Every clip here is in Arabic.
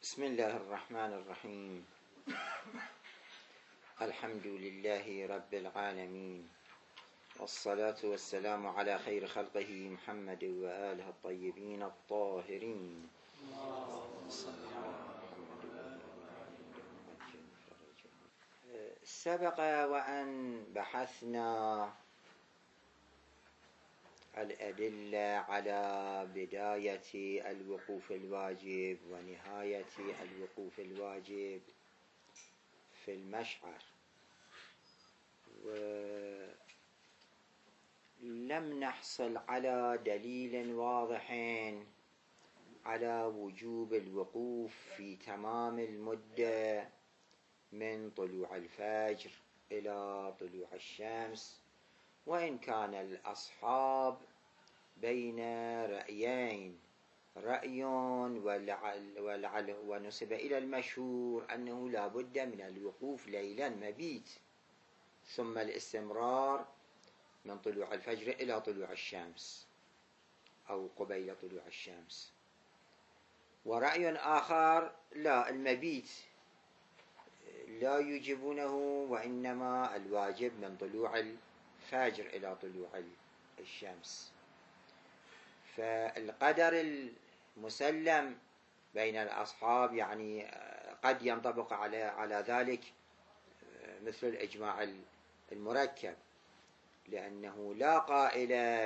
بسم الله الرحمن الرحيم. الحمد لله رب العالمين، والصلاة والسلام على خير خلقه محمد وآله الطيبين الطاهرين. سبق وأن بحثنا الأدلة على بداية الوقوف الواجب ونهاية الوقوف الواجب في المشعر، ولم نحصل على دليل واضح على وجوب الوقوف في تمام المدة من طلوع الفجر إلى طلوع الشمس، وإن كان الأصحاب بين رأيين، رأي ونسب إلى المشهور أنه لا بد من الوقوف ليلا مبيت ثم الاستمرار من طلوع الفجر إلى طلوع الشمس أو قبيل طلوع الشمس، ورأي آخر لا، المبيت لا يجبونه، وإنما الواجب من طلوع الفجر إلى طلوع الشمس. فالقدر المسلم بين الأصحاب يعني قد ينطبق على ذلك مثل الإجماع المركب، لأنه لا قائل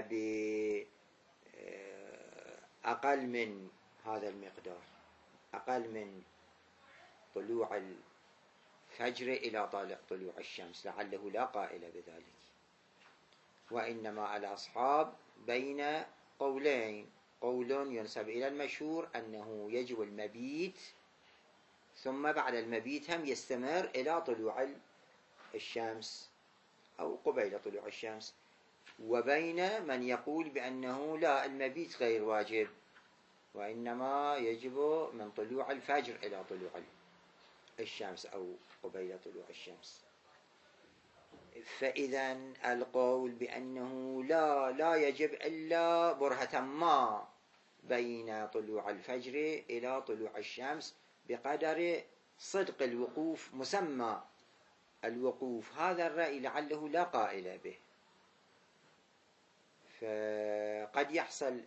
بأقل من هذا المقدار، أقل من طلوع الفجر إلى طلوع الشمس، لعله لا قائل بذلك. وإنما الأصحاب بين قولين، قول ينسب إلى المشهور أنه يجب المبيت ثم بعد المبيت هم يستمر إلى طلوع الشمس أو قبيل طلوع الشمس، وبين من يقول بأنه لا، المبيت غير واجب وإنما يجب من طلوع الفجر إلى طلوع الشمس أو قبيل طلوع الشمس. فإذا القول بأنه لا يجب إلا برهة ما بين طلوع الفجر إلى طلوع الشمس بقدر صدق الوقوف مسمى الوقوف، هذا الرأي لعله لا قائل به. فقد يحصل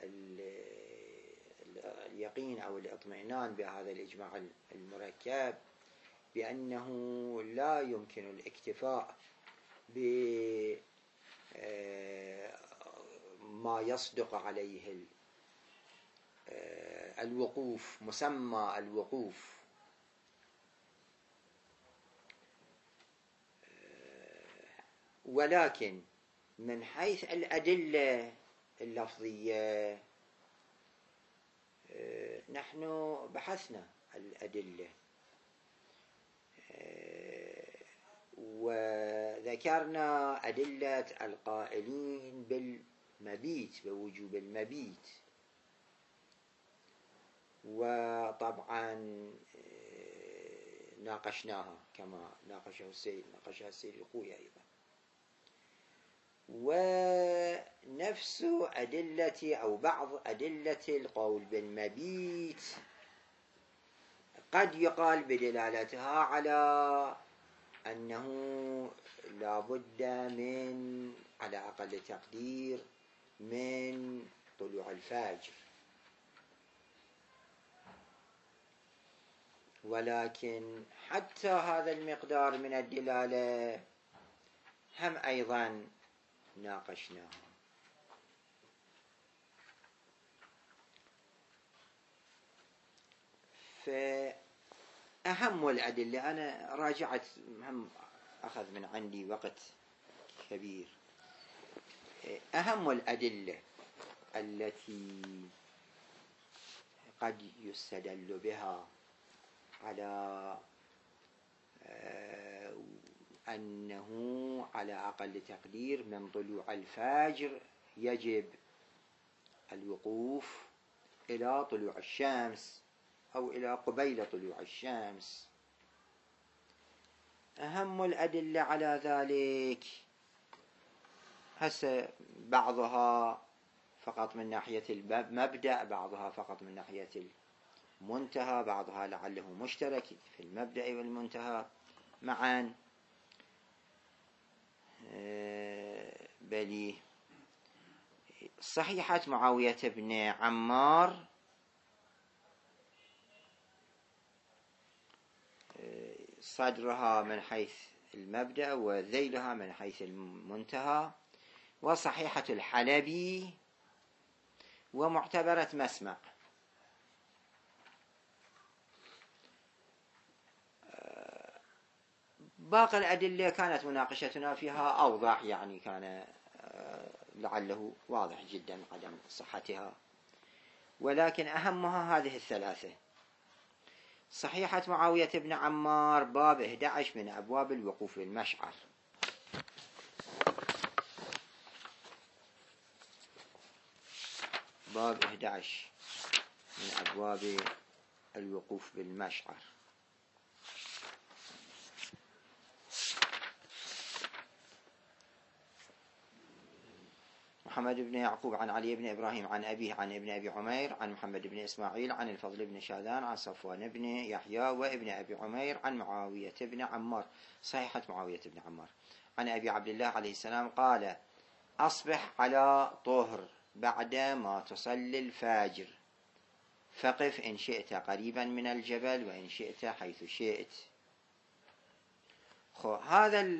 اليقين أو الاطمئنان بهذا الإجماع المركب بأنه لا يمكن الاكتفاء بما يصدق عليه الوقوف مسمى الوقوف، ولكن من حيث الأدلة اللفظية نحن بحثنا الأدلة وذكرنا أدلة القائلين بالمبيت، بوجوب المبيت، وطبعا ناقشناها كما ناقشها السيد الخوي أيضا. ونفس أدلة أو بعض أدلة القول بالمبيت قد يقال بدلالتها على أنه لا بد من على أقل تقدير من طلوع الفجر، ولكن حتى هذا المقدار من الدلالة هم أيضا ناقشناه. فأهم الأدلة، أنا راجعت، هم أخذ من عندي وقت كبير، أهم الأدلة التي قد يستدل بها على أنه على أقل تقدير من طلوع الفجر يجب الوقوف إلى طلوع الشمس أو إلى قبيل طلوع الشمس. أهم الأدلة على ذلك هسه بعضها فقط من ناحية المبدأ، بعضها فقط من ناحية منتهى، بعضها لعله مشترك في المبدأ والمنتهى معا. بل صحيحة معاوية بن عمار صدرها من حيث المبدأ وذيلها من حيث المنتهى، وصحيحة الحلبي ومعتبرة مسمع. باقي الأدلة كانت مناقشتنا فيها أوضح، يعني كان لعله واضح جدا عدم صحتها، ولكن أهمها هذه الثلاثة. صحيحة معاوية بن عمار باب 11 من أبواب الوقوف بالمشعر. باب 11 من أبواب الوقوف بالمشعر. محمد بن يعقوب عن علي بن إبراهيم عن أبيه عن ابن أبي عمير عن محمد بن إسماعيل عن الفضل بن شاذان عن صفوان بن يحيى وابن أبي عمير عن معاوية بن عمار. صحيحة معاوية بن عمار عن أبي عبد الله عليه السلام قال: أصبح على طهر بعد ما تصلي الفجر، فقف إن شئت قريبا من الجبل وإن شئت حيث شئت. هذا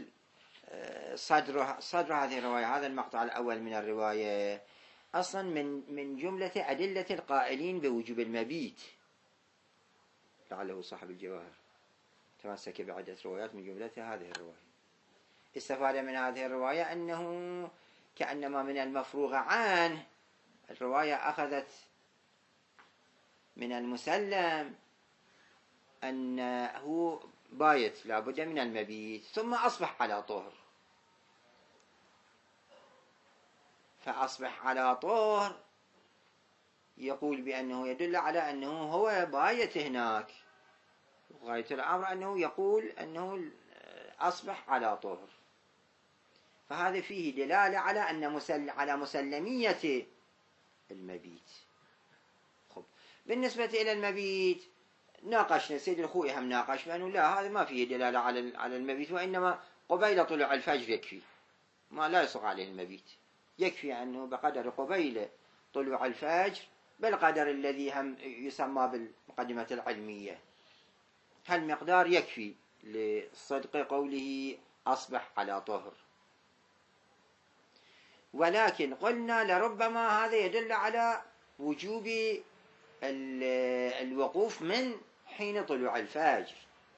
صدر هذه الرواية، هذا المقطع الأول من الرواية أصلا من جملة أدلة القائلين بوجوب المبيت، لعله صاحب الجواهر تمسك بعدة روايات من جملة هذه الرواية. استفاد من هذه الرواية أنه كأنما من المفروغ عنه الرواية أخذت من المسلم أنه بايت لابد من المبيت ثم أصبح على طهر، فأصبح على طهر يقول بأنه يدل على أنه هو بايت هناك. غاية الأمر أنه يقول أنه أصبح على طهر، فهذا فيه دلالة على أن على مسلمية المبيت. خب، بالنسبة إلى المبيت ناقشنا سيد الخوي هم ناقش بأنه لا، هذا ما فيه دلالة على المبيت، وإنما قبيل طلوع الفجر يكفي، ما لا يصغ عليه المبيت، يكفي أنه بقدر قبيل طلوع الفجر بالقدر الذي هم يسمى بالمقدمة العلمية، هالمقدار يكفي لصدق قوله أصبح على طهر. ولكن قلنا لربما هذا يدل على وجوب الوقوف من حين طلوع الفجر،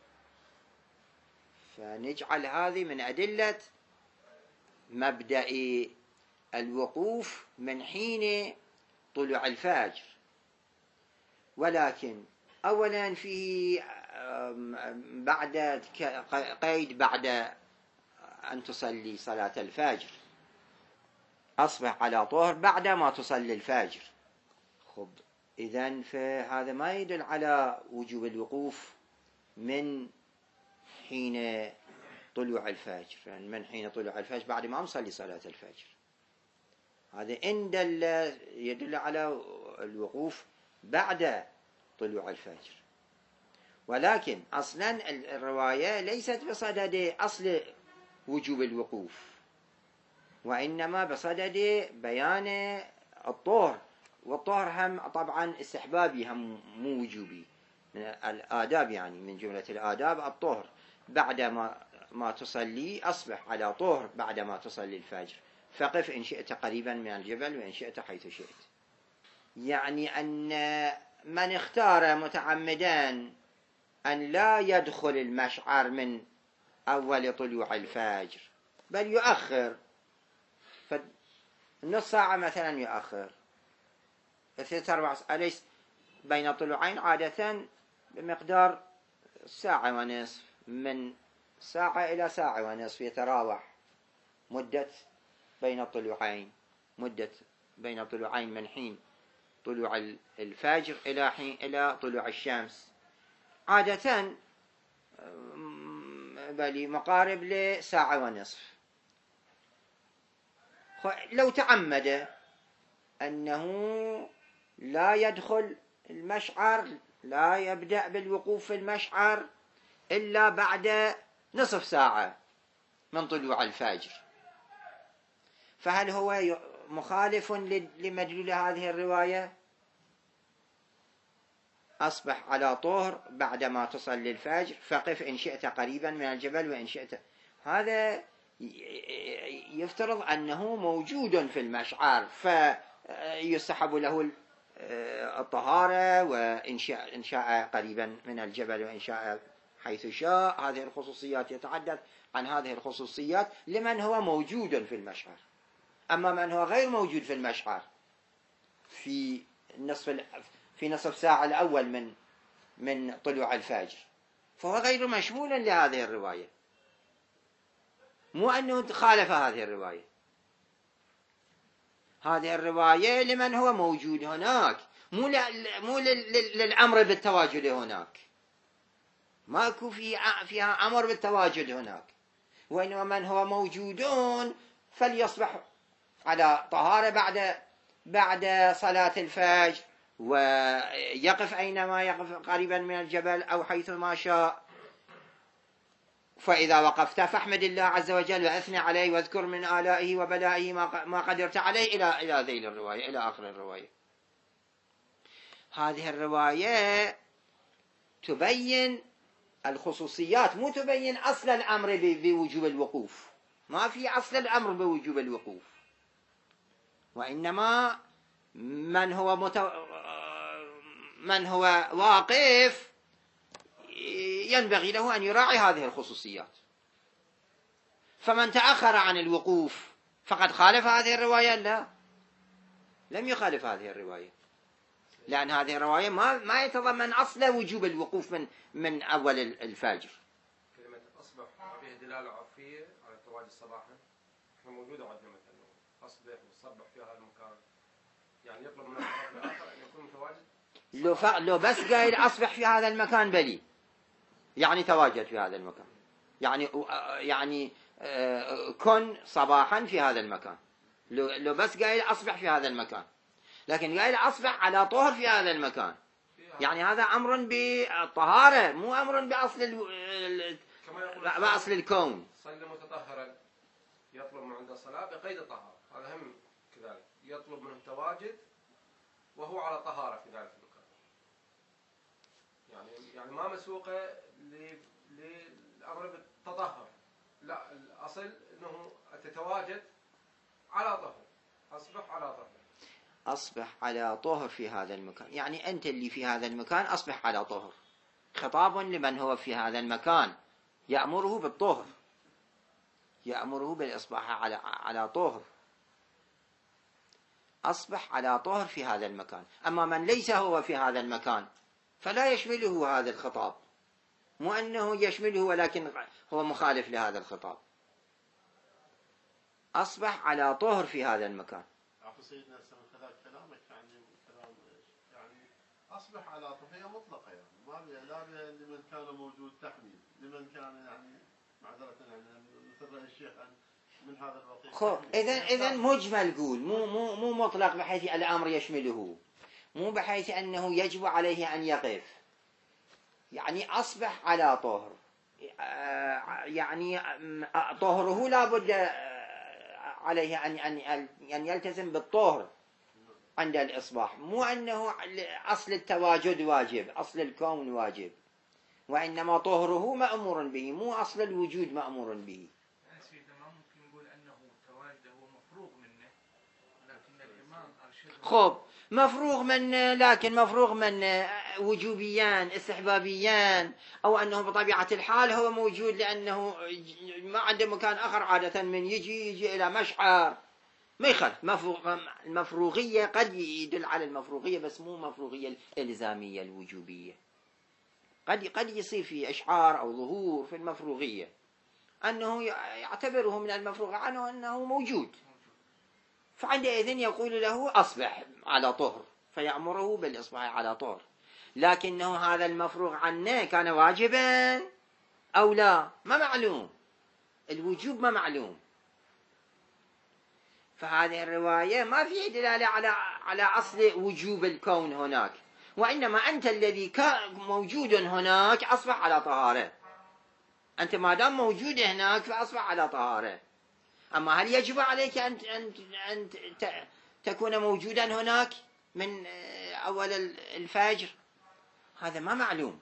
فنجعل هذه من أدلة مبدأ الوقوف من حين طلوع الفجر. ولكن أولا فيه بعد قيد بعد أن تصلي صلاة الفجر، أصبح على طهر بعد ما تصلي الفجر. خب، إذن فهذا ما يدل على وجوب الوقوف من حين طلوع الفجر، يعني من حين طلوع الفجر بعد ما أصلي صلاة الفجر، هذا إن دل يدل على الوقوف بعد طلوع الفجر. ولكن أصلا الرواية ليست بصدد أصل وجوب الوقوف، وإنما بصدد بيان الطهر، والطهر هم طبعا استحبابي هم مو وجوبي، من الآداب، يعني من جملة الآداب الطهر بعد ما تصلي، أصبح على طهر بعد ما تصلي الفجر، فقف إن شئت قريبا من الجبل وإن شئت حيث شئت. يعني أن من اختار متعمدا أن لا يدخل المشعر من أول طلوع الفجر بل يؤخر، فنص ساعة مثلا يؤخر 3-4، أليس بين طلوعين عادة بمقدار ساعة ونصف، من ساعة إلى ساعة ونصف يتراوح مدة بين الطلوعين، مدة بين طلوعين من حين طلوع الفجر إلى طلوع الشمس، عادة بل مقارب لساعة ونصف. لو تعمد أنه لا يدخل المشعر لا يبدأ بالوقوف في المشعر إلا بعد نصف ساعة من طلوع الفجر. فهل هو مخالف لمدلول هذه الرواية؟ أصبح على طهر بعدما تصلي الفجر، فقف إن شئت قريبا من الجبل وإن شئت. هذا يفترض أنه موجود في المشعر، فيستحب له الطهارة، وإن شاء قريبا من الجبل وإن شاء حيث شاء. هذه الخصوصيات يتحدث عن هذه الخصوصيات لمن هو موجود في المشعر. أما من هو غير موجود في المشعر في نصف ساعة الأول من طلوع الفجر، فهو غير مشمول لهذه الرواية. مو أنه خالف هذه الرواية. هذه الرواية لمن هو موجود هناك، مو للأمر بالتواجد هناك. ماكو فيها أمر بالتواجد هناك، وإنما من هو موجودون فليصبح على طهارة بعد صلاة الفجر، ويقف أينما يقف قريبا من الجبل أو حيث ما شاء. فإذا وقفت فاحمد الله عز وجل وأثنى عليه واذكر من آلائه وبلائه ما قدرت عليه إلى ذيل الرواية، إلى آخر الرواية. هذه الرواية تبين الخصوصيات، مو تبين أصل الأمر بوجوب الوقوف. ما في أصل الأمر بوجوب الوقوف، وإنما من هو واقف ينبغي له أن يراعي هذه الخصوصيات. فمن تأخر عن الوقوف فقد خالف هذه الرواية؟ لا، لم يخالف هذه الرواية، لأن هذه الرواية ما يتضمن أصل وجوب الوقوف من أول الفجر. كلمة أصبح فيها دلالة عرفية على التواجد صباحا، احنا موجودة عندنا مثلا أصبح وصبح في هذا المكان، يعني يطلب من الطرف الآخر أن يكون متواجد. لو بس قايل أصبح في هذا المكان بلي، يعني تواجد في هذا المكان، يعني كن صباحا في هذا المكان. لو بس قايل أصبح في هذا المكان، لكن قايل أصبح على طهر في هذا المكان، يعني هذا أمر بالطهارة، مو أمر بأصل الكون. صلى متطهرا، يطلب من عند الصلاة بقيد الطهارة، هذا هم كذلك يطلب منه التواجد وهو على طهارة في ذلك المكان. يعني ما مسوقة للأمر بالتطهر، لا، الأصل أنه تتواجد على طهر، أصبح على طهر. أصبح على طهر في هذا المكان، يعني أنت اللي في هذا المكان أصبح على طهر. خطاب لمن هو في هذا المكان، يأمره بالطهر، يأمره بالإصباح على طهر. أصبح على طهر في هذا المكان. أما من ليس هو في هذا المكان فلا يشمله هذا الخطاب، مو أنه يشمله ولكن هو مخالف لهذا الخطاب. أصبح على طهر في هذا المكان. سيدنا خلال كلامك يعني أصبح على طهر هي مطلقة، يعني لا لمن كان موجود تحميل، لمن كان يعني معذرة يعني مثل رأي الشيخ من هذا الوقت. خب إذا مجمل قول، مو مطلق بحيث الأمر يشمله، مو بحيث أنه يجب عليه أن يقف. يعني أصبح على طهر، يعني طهره لا بد عليه أن يلتزم بالطهر عند الإصباح، مو أنه أصل التواجد واجب، أصل الكون واجب، وإنما طهره مأمور به، مو أصل الوجود مأمور به. ما ممكن نقول أنه تواجده مفروغ منه، لكن الإمام أرشد. خب مفروغ منه، لكن مفروغ منه وجوبيان استحبابيان، أو أنه بطبيعة الحال هو موجود لأنه ما عنده مكان آخر عادة، من يجي إلى مشعر ما يخالف. المفروغية قد يدل على المفروغية، بس مو مفروغية الإلزامية الوجوبية. قد يصير في إشعار أو ظهور في المفروغية أنه يعتبره من المفروغ عنه أنه موجود، فعندئذ يقول له أصبح على طهر، فيأمره بالإصباح على طهر. لكنه هذا المفروغ عنه كان واجبا أو لا ما معلوم، الوجوب ما معلوم. فهذه الرواية ما فيها دلالة على أصل وجوب الكون هناك، وإنما أنت الذي موجود هناك أصبح على طهارة. أنت ما دام موجود هناك فأصبح على طهارة. أما هل يجب عليك أن تكون موجودا هناك من أول الفجر؟ هذا ما معلوم.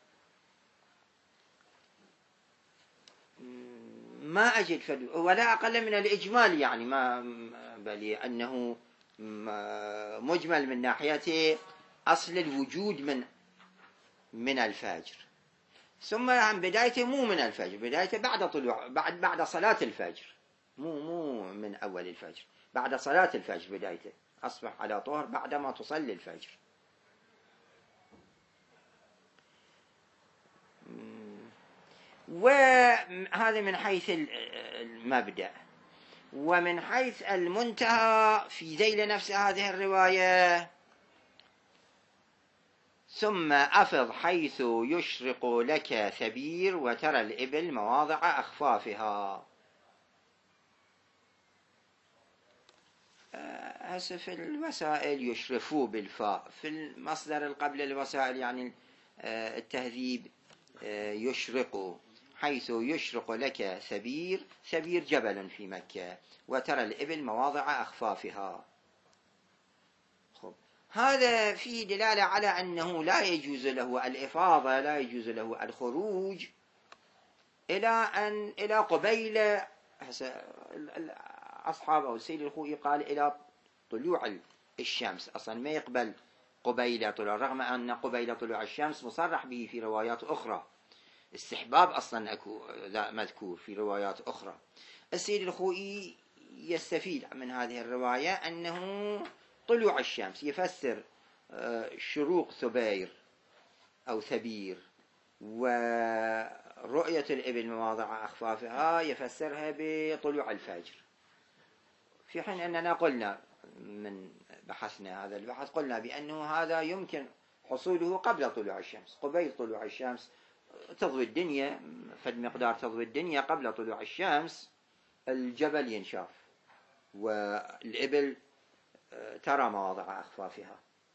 ما أجد ولا أقل من الإجمال، يعني ما بل أنه مجمل من ناحية أصل الوجود من الفجر. ثم عن بدايته مو من الفجر، بدايته بعد طلوع بعد صلاة الفجر، مو من أول الفجر، بعد صلاة الفجر بدايته، أصبح على طهر بعدما تصلي الفجر. وهذا من حيث المبدأ. ومن حيث المنتهى في ذيل نفس هذه الرواية: ثم أفض حيث يشرق لك ثبير وترى الإبل مواضع أخفافها. هسه في الوسائل يشرفوا بالفاء، في المصدر قبل الوسائل يعني التهذيب يشرق، حيث يشرق لك ثبير، ثبير جبل في مكة، وترى الإبل مواضع أخفافها. هذا فيه دلالة على أنه لا يجوز له الإفاضة، لا يجوز له الخروج إلى قبيل أصحاب أو السيد الخوئي قال إلى طلوع الشمس، أصلا ما يقبل قبيل طلوع، رغم أن قبيل طلوع الشمس مصرح به في روايات أخرى، استحباب أصلا مذكور في روايات أخرى. السيد الخوئي يستفيد من هذه الرواية أنه طلوع الشمس يفسر شروق ثبير أو ثبير، ورؤية الإبل مواضع أخفافها يفسرها بطلوع الفجر. في حين أننا قلنا من بحثنا هذا البحث قلنا بأنه هذا يمكن حصوله قبل طلوع الشمس، قبيل طلوع الشمس تضوي الدنيا، فد مقدار تضوي الدنيا قبل طلوع الشمس الجبل ينشاف والإبل ترى مواضع أخفافها،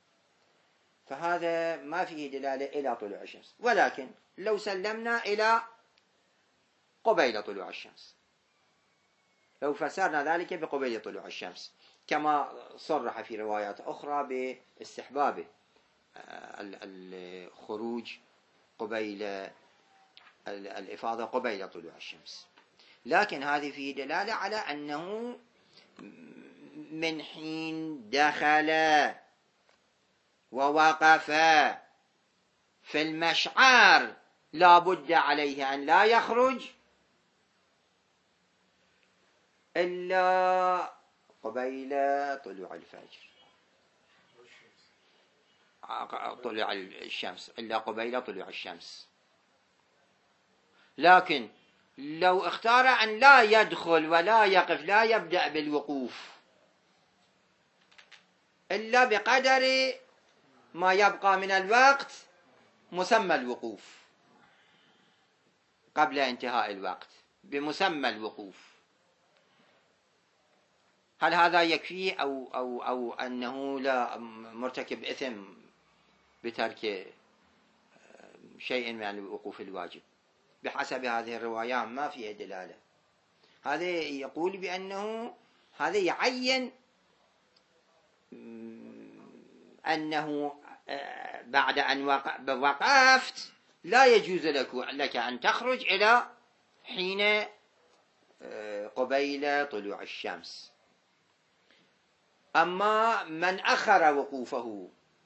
فهذا ما فيه دلالة إلى طلوع الشمس. ولكن لو سلمنا إلى قبيل طلوع الشمس، لو فسرنا ذلك بقبيل طلوع الشمس كما صرح في روايات أخرى باستحبابه الخروج قبيل الإفاضة قبيل طلوع الشمس، لكن هذه فيه دلالة على أنه من حين دخل ووقف في المشعر لا بد عليه أن لا يخرج إلا قبيل طلوع الفجر، طلوع الشمس، إلا قبيل طلوع الشمس. لكن لو اختار أن لا يدخل ولا يقف، لا يبدأ بالوقوف إلا بقدر ما يبقى من الوقت مسمى الوقوف قبل انتهاء الوقت بمسمى الوقوف، هل هذا يكفيه أو أنه لا مرتكب إثم بترك شيء من الوقوف الواجب؟ بحسب هذه الروايات ما فيها دلالة. هذا يقول بأنه هذا يعين أنه بعد أن وقفت لا يجوز لك أن تخرج إلى حين قبيل طلوع الشمس. أما من أخر وقوفه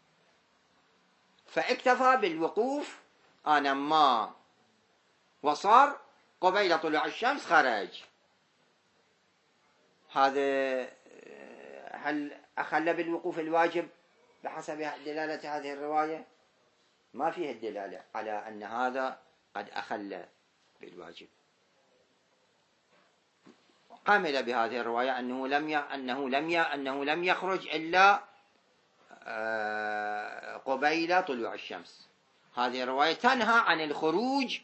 فاكتفى بالوقوف أنا ما وصار قبيل طلوع الشمس خرج، هذا هل أخل بالوقوف الواجب بحسب دلالة هذه الرواية؟ ما فيها الدلالة على أن هذا قد أخل بالواجب. قامل بهذه الرواية أنه لم يخرج إلا قبيل طلوع الشمس. هذه الرواية تنهى عن الخروج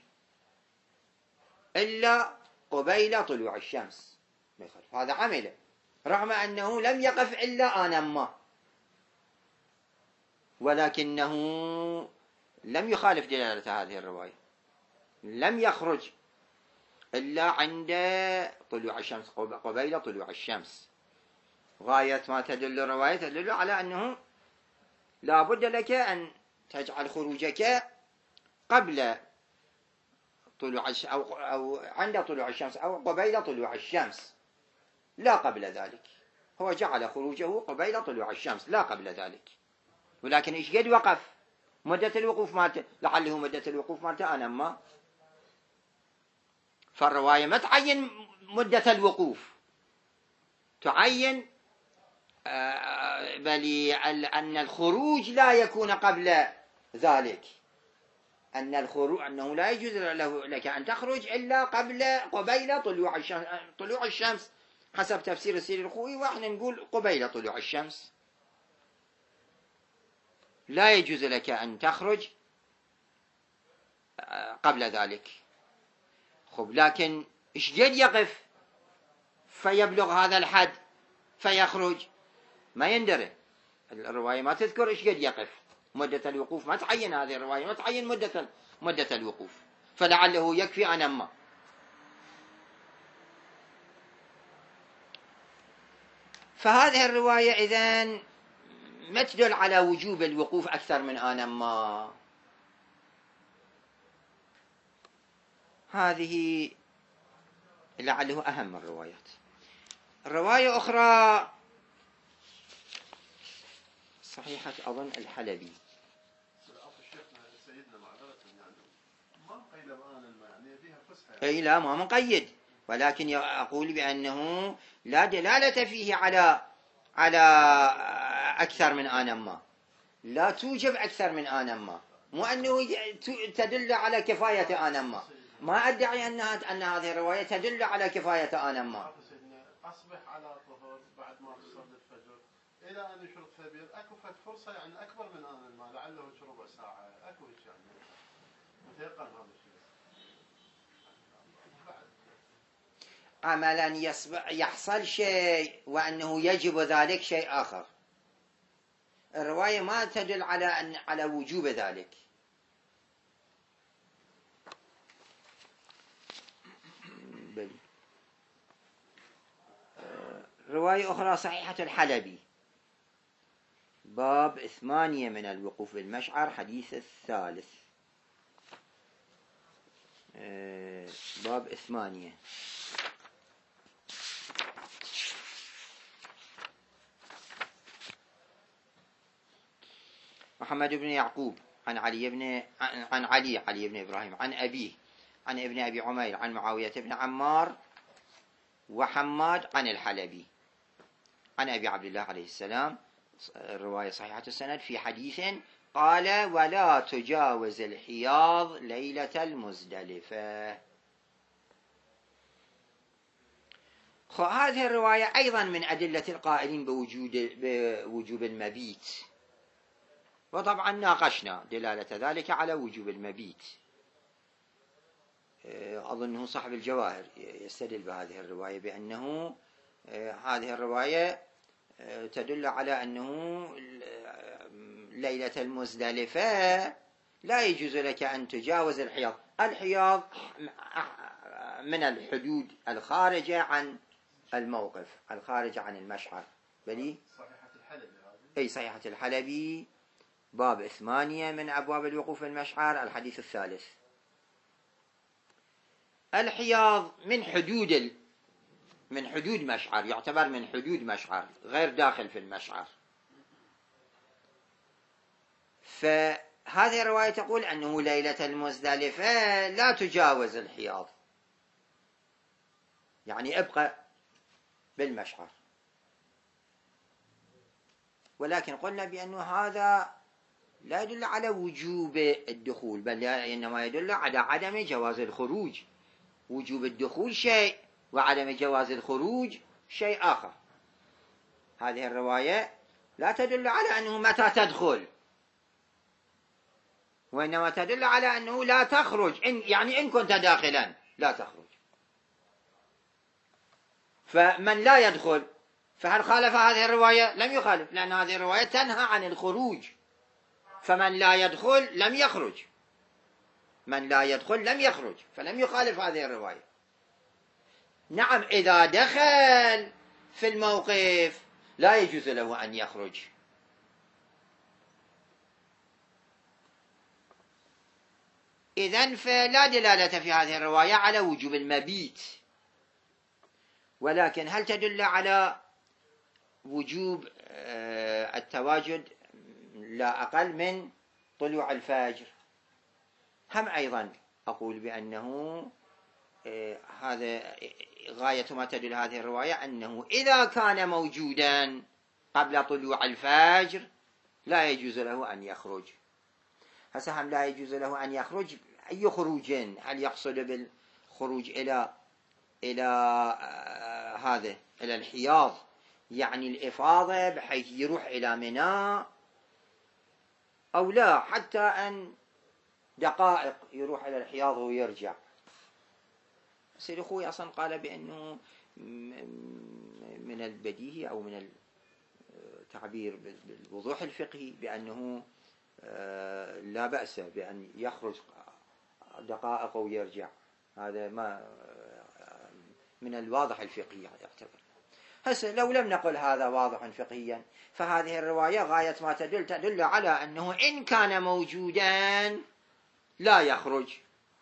إلا قبيل طلوع الشمس، هذا عمله رغم أنه لم يقف إلا آنما، ولكنه لم يخالف دلالة هذه الرواية، لم يخرج إلا عند طلوع الشمس، قبيل طلوع الشمس. غاية ما تدل الرواية تدل على أنه لا بد لك أن تجعل خروجك قبل طلوع أو عند طلوع الشمس أو قبيل طلوع الشمس، لا قبل ذلك. هو جعل خروجه قبيل طلوع الشمس لا قبل ذلك، ولكن إيش قد وقف مدة الوقوف مالته؟ لعله مدة الوقوف مالته أنما، فالرواية ما تعين مدة الوقوف، تعين بل أن الخروج لا يكون قبل ذلك، أن الخروج أنه لا يجوز لك أن تخرج إلا قبيل طلوع الشمس حسب تفسير السير الخوئي، وإحنا نقول قبيل طلوع الشمس لا يجوز لك أن تخرج قبل ذلك. خب لكن إيش قد يقف فيبلغ هذا الحد فيخرج؟ ما يندرى، الرواية ما تذكر إيش قد يقف مدة الوقوف، ما تعين هذه الرواية، ما تعين مدة الوقوف، فلعله يكفي أنما. فهذه الرواية إذن ما تدل على وجوب الوقوف أكثر من أنما. هذه لعله أهم الروايات. رواية أخرى صحيحة أظن الحلبي. أي لا ما مقيد، ولكن أقول بأنه لا دلالة فيه على أكثر من آنما، لا توجب أكثر من آنما، مو أنه تدل على كفاية آنما. ما أدعي أن هذه الرواية تدل على كفاية آنما. أصبح على طهر بعد ما تصلي الفجر إلى أن يشرب خبير، أكو فرصة يعني أكبر من آنما، لعله ربع ساعة، أكو يعني متيقن هذا الشيء. عملا يحصل شيء وأنه يجب ذلك شيء آخر. الرواية ما تدل على وجوب ذلك. رواية أخرى صحيحة الحلبي، باب 8 من الوقوف بالمشعر، حديث الثالث، باب 8. محمد بن يعقوب عن علي بن إبراهيم عن أبيه عن ابن أبي عمير عن معاوية بن عمار وحماد عن الحلبي عن أبي عبد الله عليه السلام، الرواية صحيحة السند، في حديث قال: ولا تجاوز الحياض ليلة المزدلفة. هذه الرواية أيضا من أدلة القائلين بوجوب المبيت، وطبعا ناقشنا دلالة ذلك على وجوب المبيت. أظنه صاحب الجواهر يستدل بهذه الرواية بأنه هذه الرواية تدل على أنه ليلة المزدلفة لا يجوز لك أن تجاوز الحياض. الحياض من الحدود الخارجة عن الموقف، الخارجة عن المشعر. بلي صحيحة الحلبي أي صحيحة الحلبي، باب 8 من أبواب الوقوف بالمشعر، الحديث الثالث. الحياض من حدود مشعر، يعتبر من حدود مشعر، غير داخل في المشعر. فهذه الرواية تقول أنه ليلة المزدلفة لا تجاوز الحياض، يعني ابقى بالمشعر. ولكن قلنا بأنه هذا لا يدل على وجوب الدخول، بل إنما يدل على عدم جواز الخروج. وجوب الدخول شيء وعدم جواز الخروج شيء آخر. هذه الرواية لا تدل على أنه متى تدخل، وإنما تدل على أنه لا تخرج، يعني إن كنت داخلا لا تخرج. فمن لا يدخل فهل خالف هذه الرواية؟ لم يخالف، لأن هذه الرواية تنهى عن الخروج، فمن لا يدخل لم يخرج، من لا يدخل لم يخرج، فلم يخالف هذه الرواية. نعم إذا دخل في الموقف لا يجوز له أن يخرج. إذن فلا دلالة في هذه الرواية على وجوب المبيت، ولكن هل تدل على وجوب التواجد لا أقل من طلوع الفجر؟ هم أيضا أقول بأنه هذا غاية ما تدل هذه الرواية، أنه إذا كان موجودا قبل طلوع الفجر لا يجوز له أن يخرج. هسه هم لا يجوز له أن يخرج، أي خروج؟ هل يقصد بالخروج إلى هذا إلى الحياض، يعني الإفاضة بحيث يروح إلى منى، أو لا حتى أن دقائق يروح إلى الحياض ويرجع؟ سيد أخوي أصلا قال بأنه من البديهي أو من التعبير بالوضوح الفقهي بأنه لا بأس بأن يخرج دقائق ويرجع، هذا ما من الواضح الفقهي يعتبر. هسه لو لم نقل هذا واضح فقهيا، فهذه الرواية غاية ما تدل على أنه إن كان موجودا لا يخرج.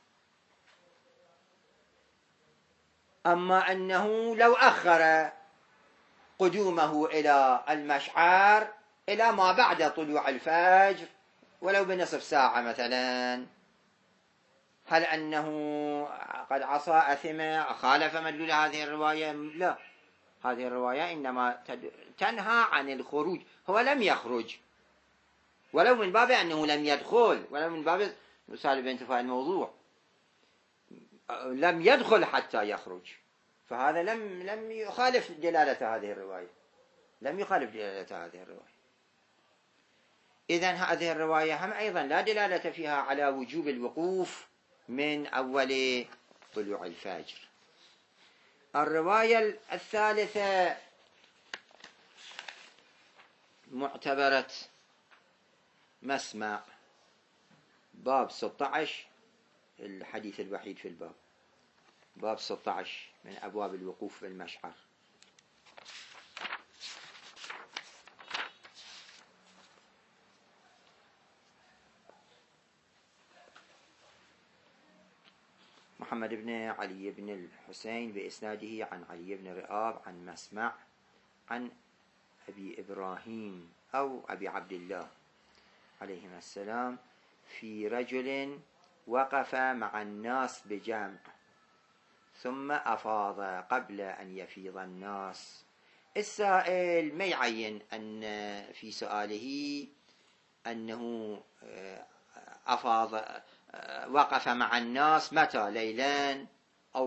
أما أنه لو أخر قدومه إلى المشعر إلى ما بعد طلوع الفجر ولو بنصف ساعة مثلا، هل أنه قد عصى أثم خالف مدلول هذه الرواية؟ لا، هذه الرواية إنما تنهى عن الخروج. هو لم يخرج، ولو من باب أنه لم يدخل، ولو من باب سالب انتفاء الموضوع، لم يدخل حتى يخرج، فهذا لم يخالف دلالة هذه الرواية، لم يخالف دلالة هذه الرواية. إذن هذه الرواية هم أيضا لا دلالة فيها على وجوب الوقوف من أول طلوع الفجر. الرواية الثالثة معتبرة مسمع، باب 16، الحديث الوحيد في الباب، باب 16 من أبواب الوقوف بالمشعر. محمد بن علي بن الحسين بإسناده عن علي بن رئاب عن مسمع عن أبي إبراهيم أو أبي عبد الله عليهما السلام في رجل وقف مع الناس بجمع ثم أفاض قبل أن يفيض الناس. السائل ما يعين أن في سؤاله أنه أفاض وقف مع الناس متى، ليلا أو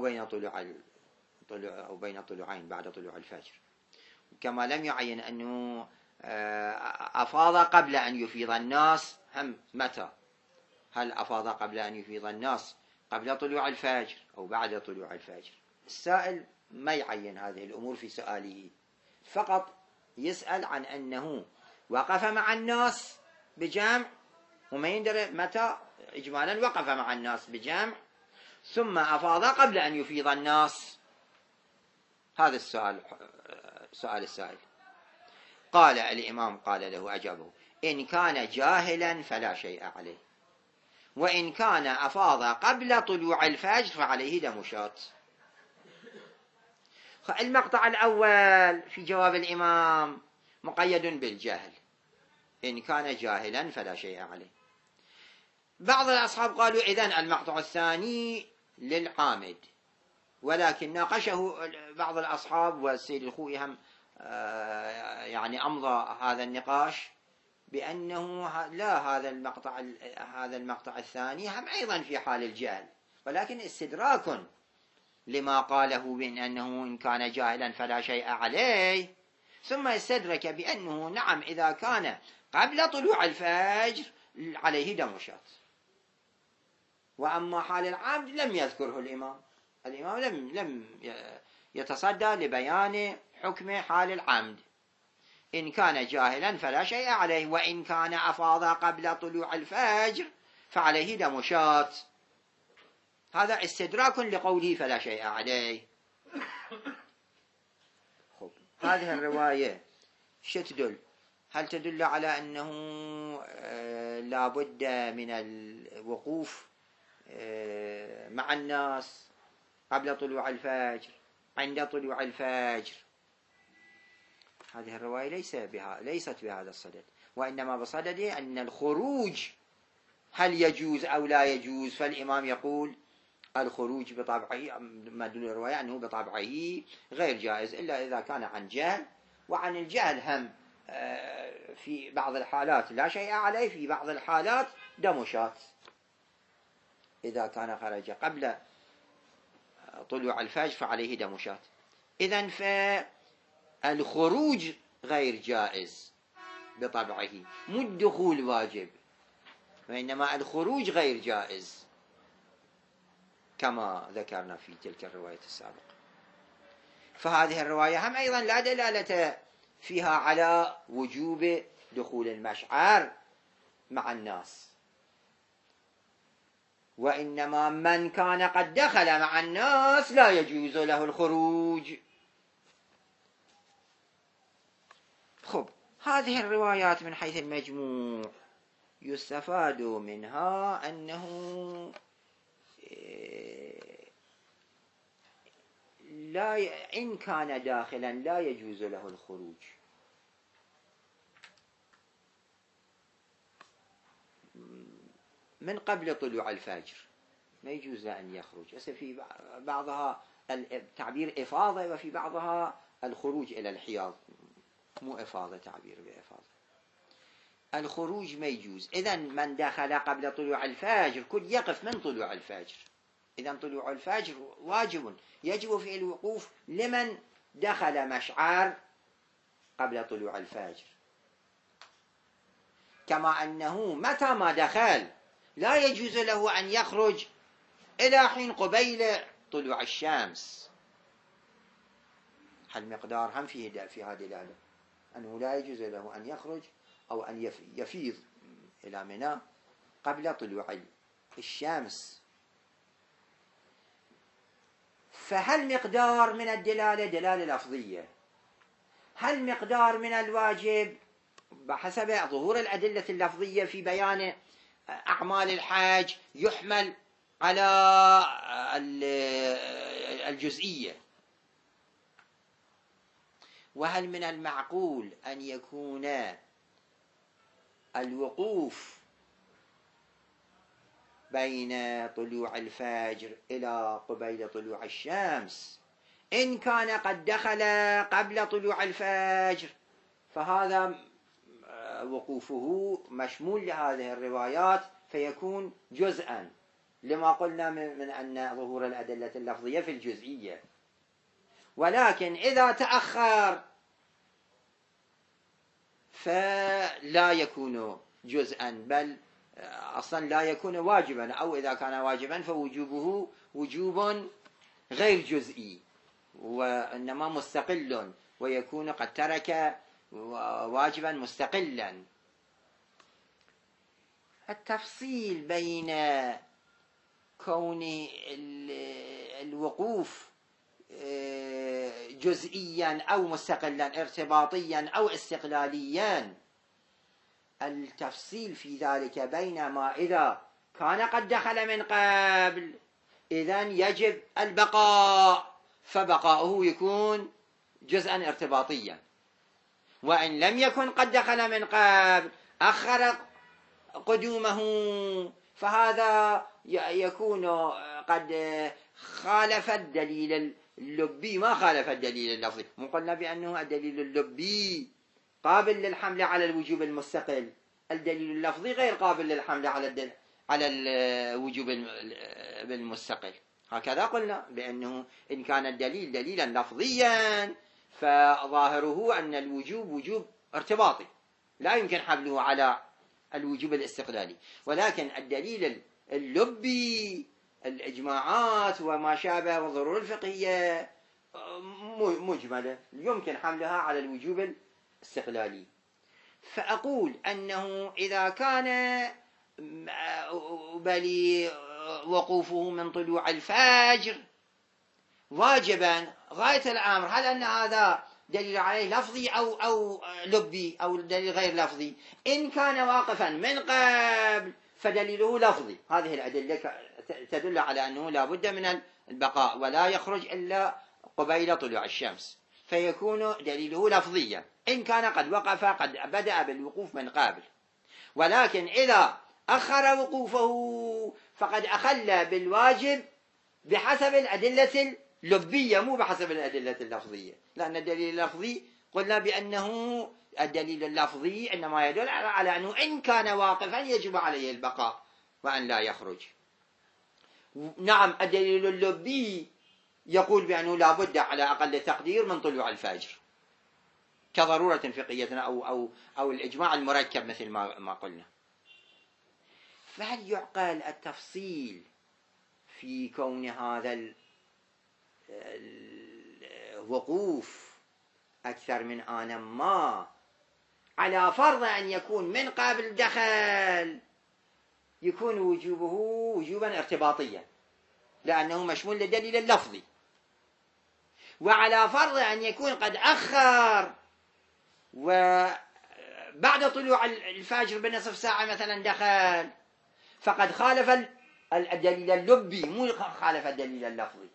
بين طلوعين بعد طلوع الفجر، كما لم يعين أنه أفاض قبل أن يفيض الناس هم متى، هل أفاض قبل أن يفيض الناس قبل طلوع الفجر أو بعد طلوع الفجر. السائل ما يعين هذه الأمور في سؤاله، فقط يسأل عن أنه وقف مع الناس بجمع وما يندري متى، إجمالا وقف مع الناس بجمع ثم أفاض قبل أن يفيض الناس. هذا السؤال، سؤال السائل. قال الإمام قال له أجابه: إن كان جاهلا فلا شيء عليه، وإن كان أفاض قبل طلوع الفجر فعليه دم شاة. المقطع الأول في جواب الإمام مقيد بالجهل، إن كان جاهلا فلا شيء عليه. بعض الأصحاب قالوا إذن المقطع الثاني للعامد، ولكن ناقشه بعض الأصحاب والسيد الخوئي هم يعني أمضى هذا النقاش بأنه لا، هذا المقطع الثاني هم أيضا في حال الجهل، ولكن استدراك لما قاله بأنه إن كان جاهلا فلا شيء عليه، ثم استدرك بأنه نعم إذا كان قبل طلوع الفجر عليه دم شاة. وأما حال العمد لم يذكره الإمام لم يتصدى لبيان حكم حال العمد، إن كان جاهلا فلا شيء عليه، وإن كان أفاض قبل طلوع الفجر فعليه دم شاة. هذا استدراك لقوله فلا شيء عليه. خب هذه الرواية شو تدل؟ هل تدل على أنه لا بد من الوقوف مع الناس قبل طلوع الفجر عند طلوع الفجر؟ هذه الرواية ليست بهذا الصدد، وإنما بصدد أن الخروج هل يجوز أو لا يجوز. فالإمام يقول الخروج بطبعه، مدلول الرواية أنه بطبعه غير جائز إلا إذا كان عن جهل، وعن الجهل هم في بعض الحالات لا شيء عليه، في بعض الحالات دم شاة إذا كان خرج قبل طلوع الفجر فعليه دم شاة. إذن فالخروج غير جائز بطبعه، مو الدخول واجب، وإنما الخروج غير جائز كما ذكرنا في تلك الرواية السابقة. فهذه الرواية هم أيضا لا دلالة فيها على وجوب دخول المشعر مع الناس، وإنما من كان قد دخل مع الناس لا يجوز له الخروج. خب هذه الروايات من حيث المجموع يستفاد منها أنه إن كان داخلا لا يجوز له الخروج، من قبل طلوع الفجر ما يجوز له أن يخرج. في بعضها التعبير إفاضة، وفي بعضها الخروج إلى الحياض، مو إفاضة، تعبير بإفاضة. الخروج ما يجوز. إذن من دخل قبل طلوع الفجر كل يقف من طلوع الفجر. إذن طلوع الفجر واجب، يجب فيه الوقوف لمن دخل مشعر قبل طلوع الفجر، كما أنه متى ما دخل لا يجوز له أن يخرج إلى حين قبيل طلوع الشمس. المقدار هم فيها دلالة أنه لا يجوز له أن يخرج أو أن يفيض إلى منى قبل طلوع الشمس. فهل مقدار من الدلالة دلالة لفظية، هل مقدار من الواجب بحسب ظهور الأدلة اللفظية في بيان أعمال الحج يحمل على الجزئية، وهل من المعقول أن يكون الوقوف بين طلوع الفجر إلى قبيل طلوع الشمس إن كان قد دخل قبل طلوع الفجر فهذا وقوفه مشمول لهذه الروايات فيكون جزءا، لما قلنا من أن ظهور الأدلة اللفظية في الجزئية. ولكن إذا تأخر فلا يكون جزءا، بل أصلا لا يكون واجبا، أو إذا كان واجبا فوجوبه وجوب غير جزئي وإنما مستقل، ويكون قد ترك واجبا مستقلا. التفصيل بين كون الوقوف جزئيا أو مستقلا، ارتباطيا أو استقلاليا، التفصيل في ذلك بينما إذا كان قد دخل من قبل إذن يجب البقاء، فبقاؤه يكون جزءا ارتباطيا، وإن لم يكن قد دخل من قبل أخر قدومه فهذا يكون قد خالف الدليل اللبي ما خالف الدليل اللفظي. قلنا بأنه الدليل اللبي قابل للحمل على الوجوب المستقل، الدليل اللفظي غير قابل للحمل على الوجوب المستقل. هكذا قلنا بأنه إن كان الدليل دليلا لفظيا فظاهره أن الوجوب وجوب ارتباطي لا يمكن حمله على الوجوب الاستقلالي، ولكن الدليل اللبي الإجماعات وما شابه والضرورة الفقهية مجملة يمكن حملها على الوجوب استقلالي. فأقول أنه إذا كان بل وقوفه من طلوع الفجر واجبا غاية الأمر، هل أن هذا دليل عليه لفظي أو لبي أو دليل غير لفظي؟ إن كان واقفا من قبل فدليله لفظي. هذه الأدلة تدل على أنه لا بد من البقاء ولا يخرج إلا قبيل طلوع الشمس، فيكون دليله لفظيا إن كان قد وقف، قد بدأ بالوقوف من قبل. ولكن إذا أخر وقوفه فقد أخل بالواجب بحسب الأدلة اللبية مو بحسب الأدلة اللفظية، لأن الدليل اللفظي قلنا بأنه الدليل اللفظي إنما يدل على أنه إن كان واقفا يجب عليه البقاء وأن لا يخرج. نعم الدليل اللبي يقول بأنه لا بد على أقل تقدير من طلوع الفجر كضرورة فقهية أو الإجماع المركب مثل ما قلنا. فهل يعقل التفصيل في كون هذا الوقوف أكثر من آن ما على فرض أن يكون من قبل دخل يكون وجوبه وجوبا ارتباطيا لأنه مشمول للدليل اللفظي، وعلى فرض أن يكون قد أخر وبعد طلوع الفجر بنصف ساعة مثلا دخل فقد خالف الدليل اللبي مو خالف الدليل اللفظي،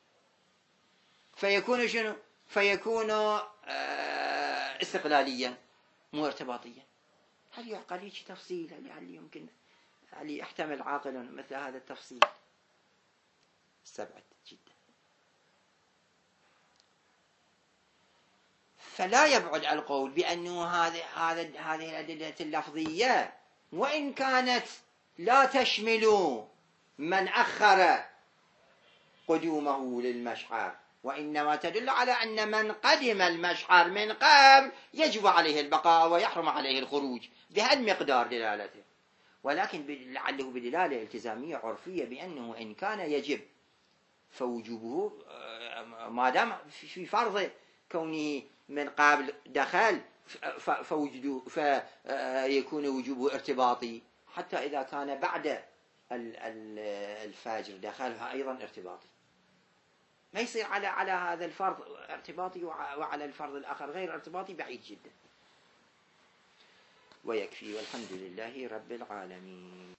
فيكون شنو؟ فيكون استقلاليا مو ارتباطيا. هل يعقل هيك تفصيل؟ هل يمكن هل يحتمل عاقل مثل هذا التفصيل؟ استبعد جدا. فلا يبعد القول بأنه هذه الأدلة اللفظية وإن كانت لا تشمل من أخر قدومه للمشعر، وإنما تدل على أن من قدم المشعر من قبل يجب عليه البقاء ويحرم عليه الخروج بهالمقدار دلالته، ولكن لعله بدلالة التزامية عرفية بأنه إن كان يجب فوجوبه ما دام في فرض كونه من قبل دخل فيكون وجوبه ارتباطي، حتى إذا كان بعد الفجر دخل أيضا ارتباطي. ما يصير على هذا الفرض ارتباطي وعلى الفرض الآخر غير ارتباطي، بعيد جدا. ويكفي والحمد لله رب العالمين.